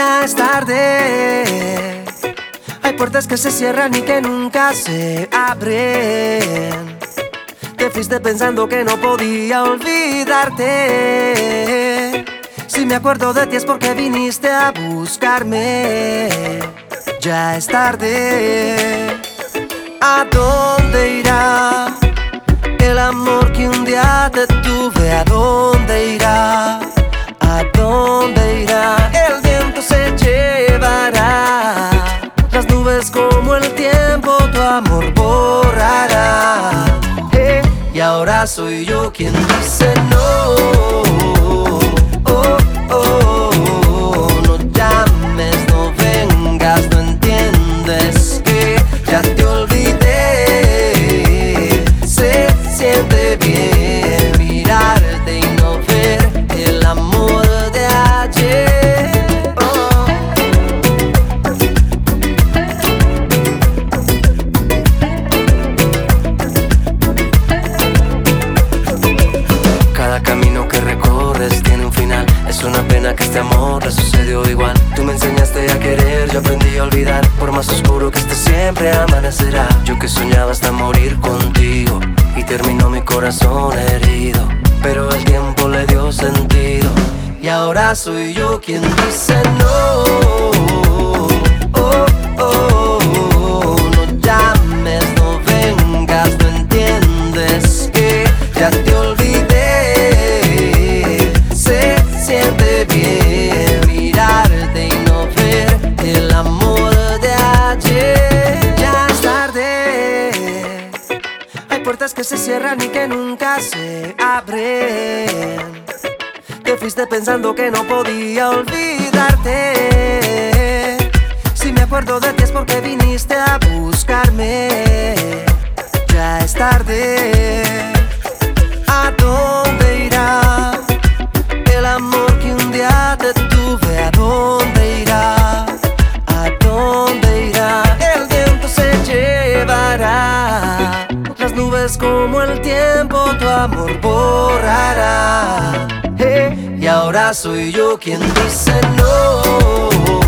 Ya es tarde. Hay puertas que se cierran y que nunca se abren. Te fuiste pensando que no podía olvidarte. Si me acuerdo de ti es porque viniste a buscarme. Ya es tarde. ¿A dónde irá el amor que un día te tuve? ¿A dónde irá? ¿A dónde irá? El viento se llevará las nubes como el tiempo tu amor borrará. Y ahora soy yo quien dice no. No llames, no vengas, no entiendes que ya te olvidé. Se siente bien mirarte y no ver el amor de ayer. Cada camino que recorres tiene un final. Es una pena que este amor le sucedió igual. Tú me enseñaste a querer, yo aprendí a olvidar. Por más oscuro que esté siempre amanecerá. Yo que soñaba hasta morir contigo y terminó mi corazón herido, pero el tiempo le dio sentido. Y ahora soy yo quien dice no. No llames, no vengas, no entiendes que ya te olvidé. Se siente bien mirarte y no ver el amor de ayer. Ya es tarde. Hay puertas que se cierran y que nunca se abren. Te fuiste pensando que no podía olvidarte. Si me acuerdo de ti es porque viniste a buscarme. Ya es tarde. ¿A dónde irá el amor que un día te tuve? ¿A dónde irá? ¿A dónde irá? El viento se llevará las nubes como el tiempo tu amor borrará. Y ahora soy yo quien dice no.